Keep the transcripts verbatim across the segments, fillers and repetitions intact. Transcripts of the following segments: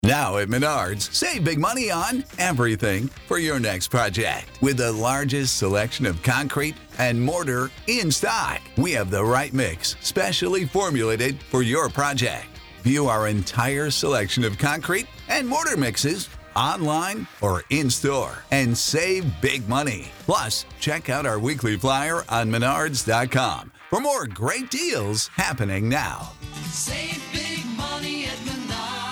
Now at Menards, save big money on everything for your next project. With the largest selection of concrete and mortar in stock, we have the right mix, specially formulated for your project. View our entire selection of concrete and mortar mixes online or in-store and save big money. Plus, check out our weekly flyer on menards dot com for more great deals happening now. Save big money at Menards.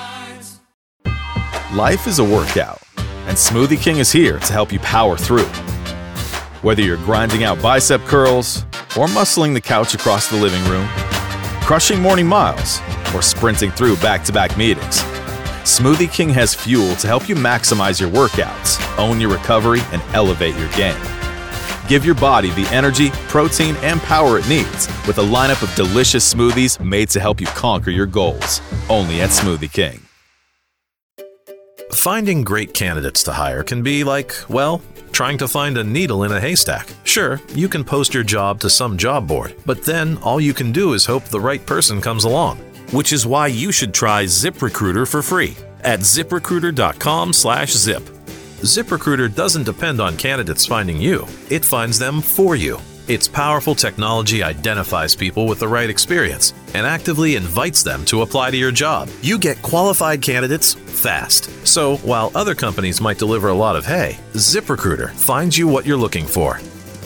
Life is a workout, and Smoothie King is here to help you power through. Whether you're grinding out bicep curls or muscling the couch across the living room, crushing morning miles, or sprinting through back-to-back meetings, Smoothie King has fuel to help you maximize your workouts, own your recovery, and elevate your game. Give your body the energy, protein, and power it needs with a lineup of delicious smoothies made to help you conquer your goals. Only at Smoothie King. Finding great candidates to hire can be like, well, trying to find a needle in a haystack. Sure, you can post your job to some job board, but then all you can do is hope the right person comes along. Which is why you should try ZipRecruiter for free at ziprecruiter.com slash zip. ZipRecruiter doesn't depend on candidates finding you. It finds them for you. Its powerful technology identifies people with the right experience and actively invites them to apply to your job. You get qualified candidates fast. So while other companies might deliver a lot of hay, ZipRecruiter finds you what you're looking for.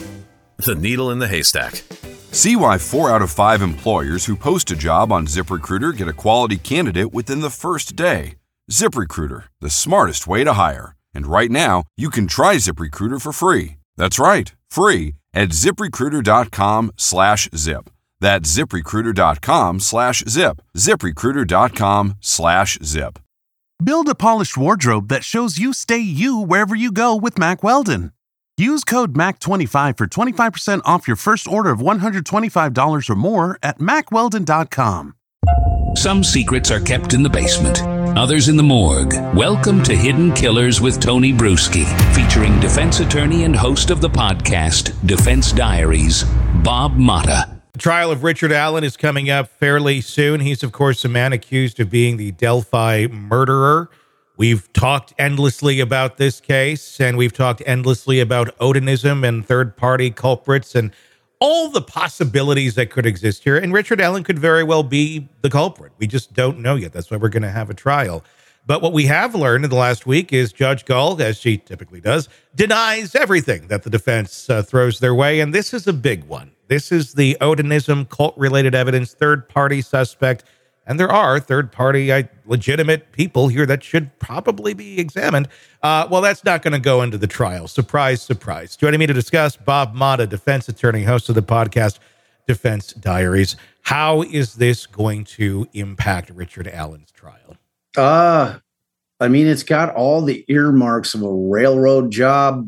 The needle in the haystack. See why four out of five employers who post a job on ZipRecruiter get a quality candidate within the first day. ZipRecruiter, the smartest way to hire. And right now, you can try ZipRecruiter for free. That's right, free at ziprecruiter.com slash zip. That's ziprecruiter.com slash zip. ziprecruiter.com slash zip. Build a polished wardrobe that shows you stay you wherever you go with Mack Weldon. Use code M A C twenty-five for twenty-five percent off your first order of one hundred twenty-five dollars or more at mack weldon dot com. Some secrets are kept in the basement, others in the morgue. Welcome to Hidden Killers with Tony Bruschi, featuring defense attorney and host of the podcast, Defense Diaries, Bob Motta. The trial of Richard Allen is coming up fairly soon. He's, of course, the man accused of being the Delphi murderer. We've talked endlessly about this case, and we've talked endlessly about Odinism and third-party culprits and all the possibilities that could exist here. And Richard Allen could very well be the culprit. We just don't know yet. That's why we're going to have a trial. But what we have learned in the last week is Judge Gull, as she typically does, denies everything that the defense uh, throws their way. And this is a big one. This is the Odinism cult-related evidence, third-party suspect. And there are third-party, uh, legitimate people here that should probably be examined. Uh, well, that's not going to go into the trial. Surprise, surprise. Joining me to discuss, Bob Motta, defense attorney, host of the podcast Defense Diaries. How is this going to impact Richard Allen's trial? Uh, I mean, it's got all the earmarks of a railroad job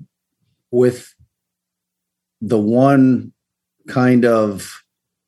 with the one kind of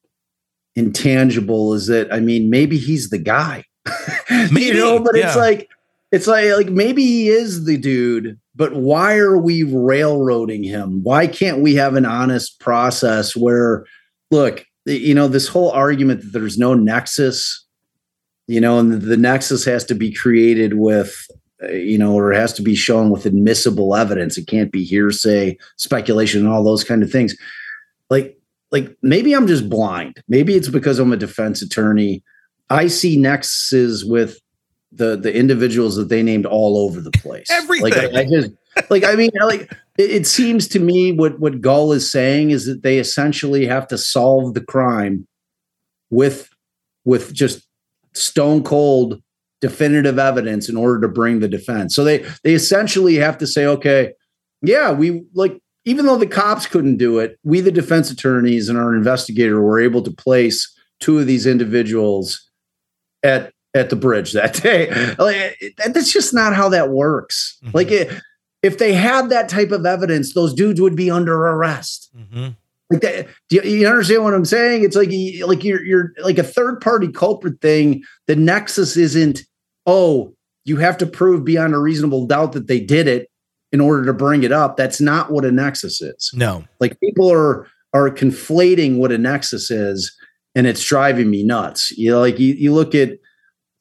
intangible is that, I mean, maybe he's the guy, maybe, you know, but yeah. it's like, it's like, like maybe he is the dude, but why are we railroading him? Why can't we have an honest process where, look, you know, this whole argument that there's no nexus, you know, and the, the nexus has to be created with, uh, you know, or it has to be shown with admissible evidence. It can't be hearsay, speculation, and all those kind of things. Like, like maybe I'm just blind. Maybe it's because I'm a defense attorney. I see nexuses with the the individuals that they named all over the place. Everything. Like, I, I just like, I mean, like it, it seems to me what, what Gull is saying is that they essentially have to solve the crime with, with just stone cold definitive evidence in order to bring the defense. So they, they essentially have to say, okay, yeah, we like, even though the cops couldn't do it, we, the defense attorneys and our investigator, were able to place two of these individuals at, at the bridge that day. Like, that's just not how that works. Mm-hmm. Like it, if they had that type of evidence, those dudes would be under arrest. Mm-hmm. Like that, do you, you understand what I'm saying? It's like, like you're, you're like a third party culprit thing. The nexus isn't, oh, you have to prove beyond a reasonable doubt that they did it in order to bring it up. That's not what a nexus is. No, like people are, are conflating what a nexus is, and it's driving me nuts. You know, like you, you look at,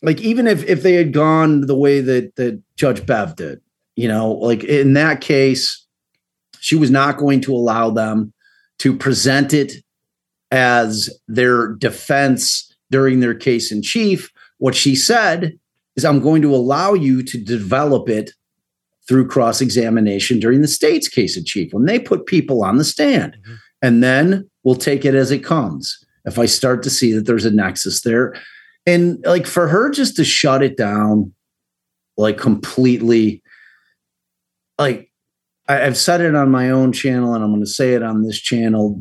like even if if they had gone the way that that Judge Bev did, you know, like in that case, she was not going to allow them to present it as their defense during their case in chief. What she said is, I'm going to allow you to develop it through cross-examination during the state's case in chief, when they put people on the stand. Mm-hmm. And then we'll take it as it comes. If I start to see that there's a nexus there. And like for her just to shut it down, like completely, like I, I've said it on my own channel and I'm going to say it on this channel,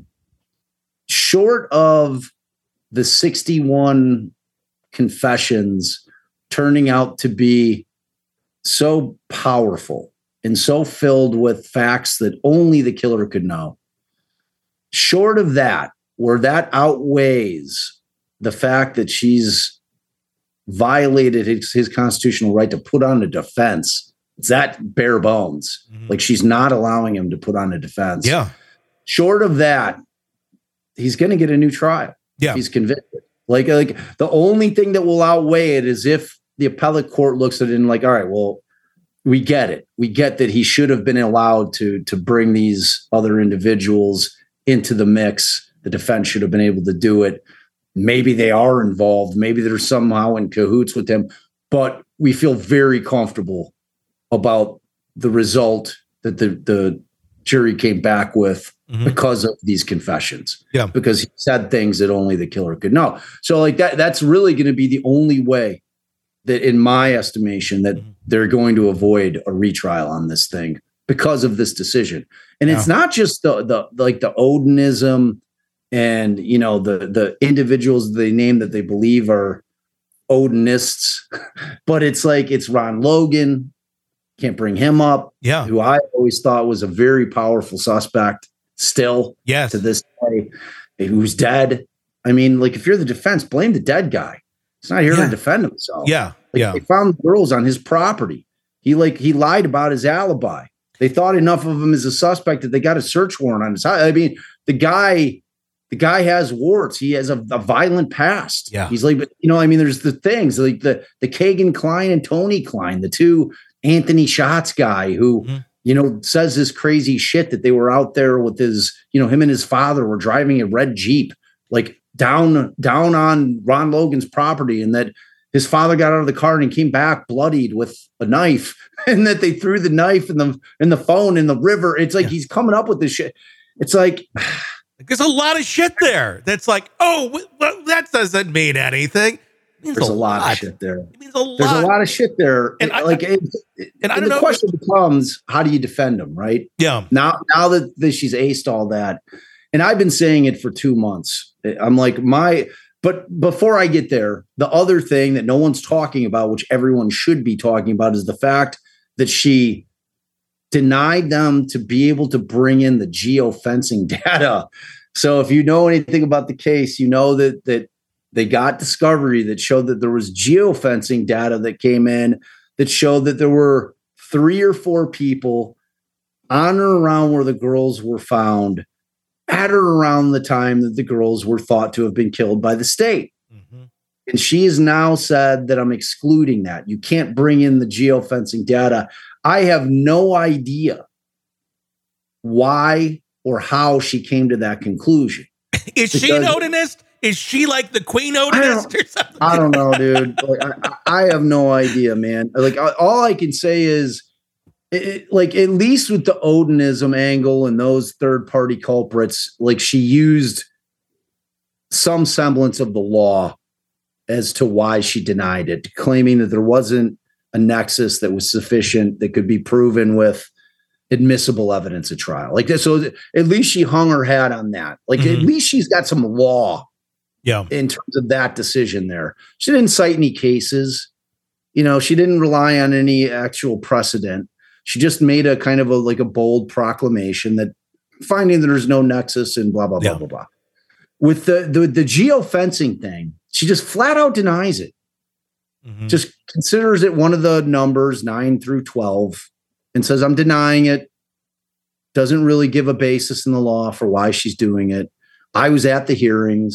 short of the sixty-one confessions turning out to be so powerful and so filled with facts that only the killer could know. Short of that, where that outweighs the fact that she's violated his, his constitutional right to put on a defense, it's that bare bones. Mm-hmm. Like she's not allowing him to put on a defense. Yeah. Short of that, he's going to get a new trial. Yeah. He's convicted. Like, like the only thing that will outweigh it is if the appellate court looks at it and like, all right, well, we get it. We get that he should have been allowed to, to bring these other individuals into the mix. The defense should have been able to do it. Maybe they are involved. Maybe they're somehow in cahoots with him, but we feel very comfortable about the result that the, the jury came back with mm-hmm. because of these confessions. Yeah. Because he said things that only the killer could know. So like that, that's really going to be the only way that, in my estimation, that mm-hmm. they're going to avoid a retrial on this thing because of this decision. And yeah. it's not just the, the, like the Odinism and, you know, the, the individuals they name that they believe are Odinists, but it's like, it's Ron Logan. Can't bring him up. Yeah. Who I always thought was a very powerful suspect still yes. to this day, who's dead. I mean, like if you're the defense, blame the dead guy. He's not here yeah. to defend himself. Yeah. Like, yeah. They found girls on his property. He like, he lied about his alibi. They thought enough of him as a suspect that they got a search warrant on his house. I mean, the guy, the guy has warts. He has a, a violent past. Yeah. He's like, you know, I mean, there's the things like the, the Kagan Klein and Tony Klein, the two Anthony Schatz guy who, mm-hmm. you know, says this crazy shit that they were out there with his, you know, him and his father were driving a red Jeep, like down, down on Ron Logan's property, and that his father got out of the car and he came back bloodied with a knife, and that they threw the knife in the, in the phone in the river. It's like, yeah. he's coming up with this shit. It's like, there's a lot of shit there. That's like, oh, well, that doesn't mean anything. There's a lot, lot of shit there. It means a lot. There's a lot of shit there. And, and I, like, it, and, and I don't the know. question becomes, how do you defend them, right? Yeah. Now, now that, that she's aced all that, and I've been saying it for two months. I'm like, my, but before I get there, the other thing that no one's talking about, which everyone should be talking about, is the fact that she denied them to be able to bring in the geofencing data. So if you know anything about the case, you know that, that, they got discovery that showed that there was geofencing data that came in that showed that there were three or four people on or around where the girls were found at or around the time that the girls were thought to have been killed by the state. Mm-hmm. And she has now said that I'm excluding that. You can't bring in the geofencing data. I have no idea why or how she came to that conclusion. Is because, she an Odinist? Is she like the Queen Odinist or something? I don't know, dude. Like, I, I have no idea, man. Like, all I can say is, it, like, at least with the Odinism angle and those third-party culprits, like, she used some semblance of the law as to why she denied it, claiming that there wasn't a nexus that was sufficient that could be proven with admissible evidence at trial. Like, so at least she hung her hat on that. Like, mm-hmm. at least she's got some law. Yeah. In terms of that decision there. She didn't cite any cases. You know, she didn't rely on any actual precedent. She just made a kind of a like a bold proclamation that finding that there's no nexus and blah, blah, blah, yeah. blah, blah. With the, the, the geofencing thing, she just flat out denies it. Mm-hmm. Just considers it one of the numbers nine through twelve and says, I'm denying it. Doesn't really give a basis in the law for why she's doing it. I was at the hearings.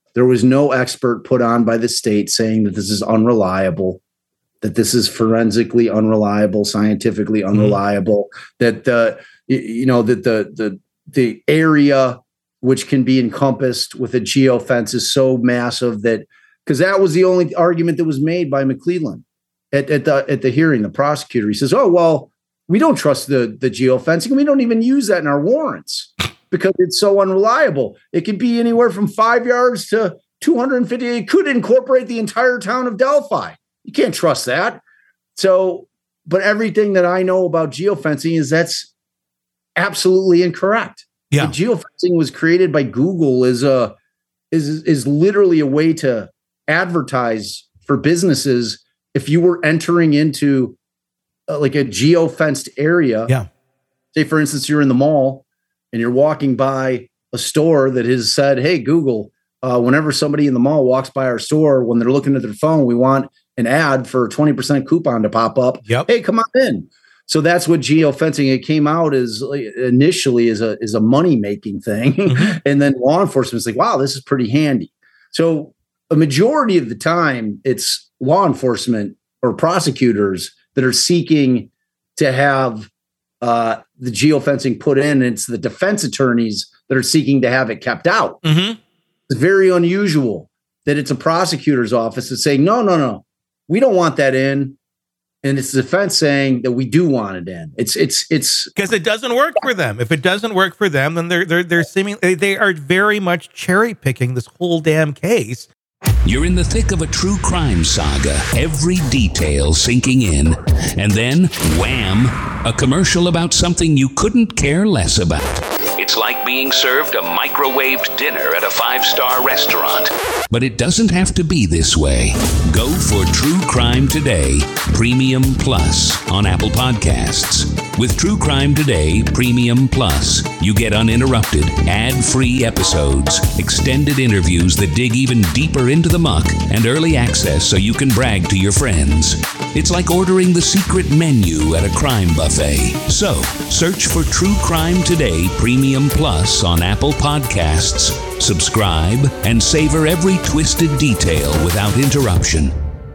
There was no expert put on by the state saying that this is unreliable, that this is forensically unreliable, scientifically unreliable, mm-hmm. that the, you know, that the, the, the area which can be encompassed with a geofence is so massive that, because that was the only argument that was made by McClelland at, at the at the hearing. The prosecutor, he says, oh, well, we don't trust the, the geofencing. We don't even use that in our warrants because it's so unreliable. It could be anywhere from five yards to two hundred fifty. It could incorporate the entire town of Delphi. You can't trust that. So, but everything that I know about geofencing is that's absolutely incorrect. Yeah. The geofencing was created by Google as a is is literally a way to advertise for businesses. If you were entering into uh, like a geofenced area, yeah. Say for instance, you're in the mall and you're walking by a store that has said, "Hey Google, uh, whenever somebody in the mall walks by our store, when they're looking at their phone, we want an ad for twenty percent coupon to pop up. Yep. Hey, come on in." So that's what geofencing, it came out as like, initially as a, as a money-making thing. Mm-hmm. And then law enforcement's like, wow, this is pretty handy. So a majority of the time it's law enforcement or prosecutors that are seeking to have uh, the geofencing put in. It's the defense attorneys that are seeking to have it kept out. Mm-hmm. It's very unusual that it's a prosecutor's office that's saying, no, no, no, we don't want that in. And it's the defense saying that we do want it in. It's it's it's because it doesn't work for them. If it doesn't work for them, then they're they're they're seeming they are very much cherry picking this whole damn case. You're in the thick of a true crime saga, every detail sinking in, and then wham, a commercial about something you couldn't care less about. It's like being served a microwaved dinner at a five-star restaurant. But it doesn't have to be this way. Go for True Crime Today Premium Plus on Apple Podcasts. With True Crime Today Premium Plus, you get uninterrupted, ad-free episodes, extended interviews that dig even deeper into the muck, and early access so you can brag to your friends. It's like ordering the secret menu at a crime buffet. So, search for True Crime Today Premium Plus on Apple Podcasts, subscribe, and savor every twisted detail without interruption.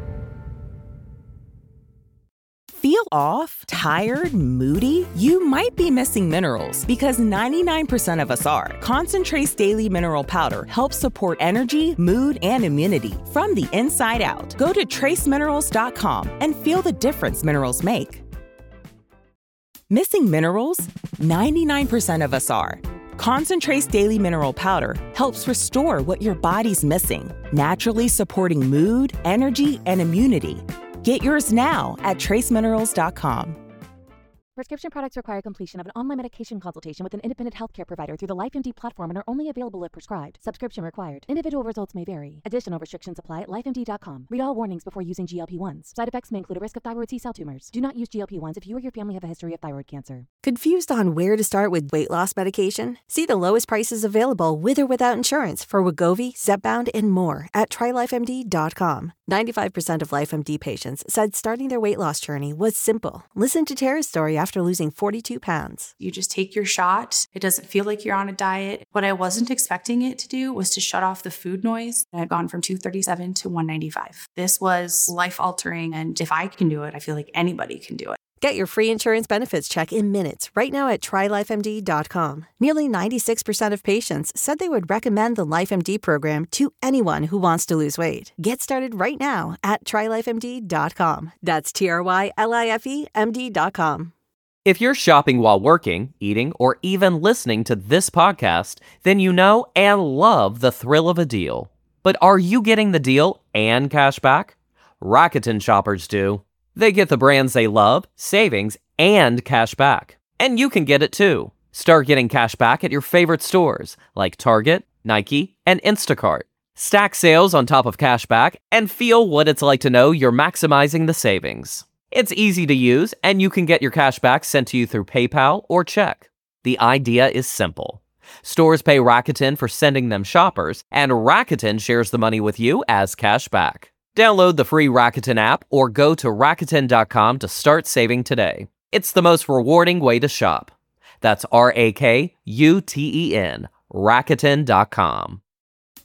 Feel off, tired, moody? You might be missing minerals because ninety-nine percent of us are. Concentrate's Daily Mineral Powder helps support energy, mood, and immunity from the inside out. Go to trace minerals dot com and feel the difference minerals make. Missing minerals? ninety-nine percent of us are. Concentrate's Daily Mineral Powder helps restore what your body's missing, naturally supporting mood, energy, and immunity. Get yours now at trace minerals dot com. Prescription products require completion of an online medication consultation with an independent healthcare provider through the LifeMD platform and are only available if prescribed. Subscription required. Individual results may vary. Additional restrictions apply at life M D dot com. Read all warnings before using G L P one s. Side effects may include a risk of thyroid C-cell tumors. Do not use G L P one s if you or your family have a history of thyroid cancer. Confused on where to start with weight loss medication? See the lowest prices available with or without insurance for Wegovy, Zepbound, and more at try life M D dot com. ninety-five percent of LifeMD patients said starting their weight loss journey was simple. Listen to Tara's story after losing forty-two pounds. You just take your shot. It doesn't feel like you're on a diet. What I wasn't expecting it to do was to shut off the food noise. I've gone from two thirty-seven to one ninety-five. This was life-altering, and if I can do it, I feel like anybody can do it. Get your free insurance benefits check in minutes right now at try life M D dot com. Nearly ninety-six percent of patients said they would recommend the LifeMD program to anyone who wants to lose weight. Get started right now at try life M D dot com. That's T R Y L I F E M D dot com. If you're shopping while working, eating, or even listening to this podcast, then you know and love the thrill of a deal. But are you getting the deal and cash back? Rakuten shoppers do. They get the brands they love, savings, and cash back. And you can get it too. Start getting cash back at your favorite stores like Target, Nike, and Instacart. Stack sales on top of cash back and feel what it's like to know you're maximizing the savings. It's easy to use, and you can get your cash back sent to you through PayPal or check. The idea is simple. Stores pay Rakuten for sending them shoppers, and Rakuten shares the money with you as cash back. Download the free Rakuten app or go to Rakuten dot com to start saving today. It's the most rewarding way to shop. That's R A K U T E N, Rakuten dot com.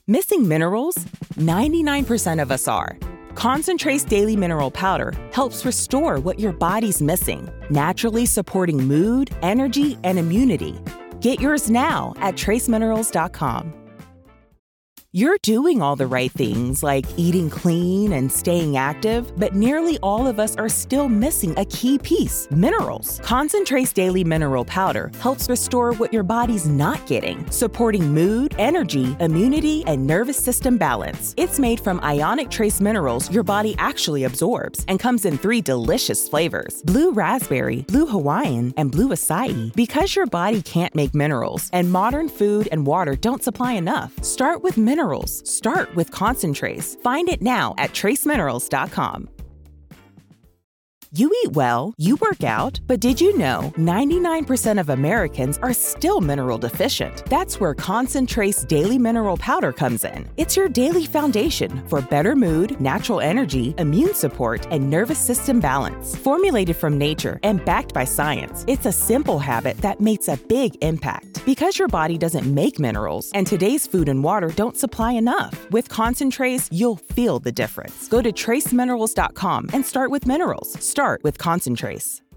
Missing minerals? ninety-nine percent of us are. Concentrace Daily Mineral Powder helps restore what your body's missing, naturally supporting mood, energy, and immunity. Get yours now at trace minerals dot com. You're doing all the right things like eating clean and staying active, but nearly all of us are still missing a key piece, minerals. Concentrace Daily Mineral Powder helps restore what your body's not getting, supporting mood, energy, immunity, and nervous system balance. It's made from ionic trace minerals your body actually absorbs and comes in three delicious flavors, blue raspberry, blue Hawaiian, and blue acai. Because your body can't make minerals and modern food and water don't supply enough, start with minerals. Start with Concentrace. Find it now at trace minerals dot com. You eat well, you work out, but did you know ninety-nine percent of Americans are still mineral deficient? That's where Concentrace Daily Mineral Powder comes in. It's your daily foundation for better mood, natural energy, immune support, and nervous system balance. Formulated from nature and backed by science, it's a simple habit that makes a big impact. Because your body doesn't make minerals and today's food and water don't supply enough, with Concentrace, you'll feel the difference. Go to trace minerals dot com and start with minerals. Start with Concentrace.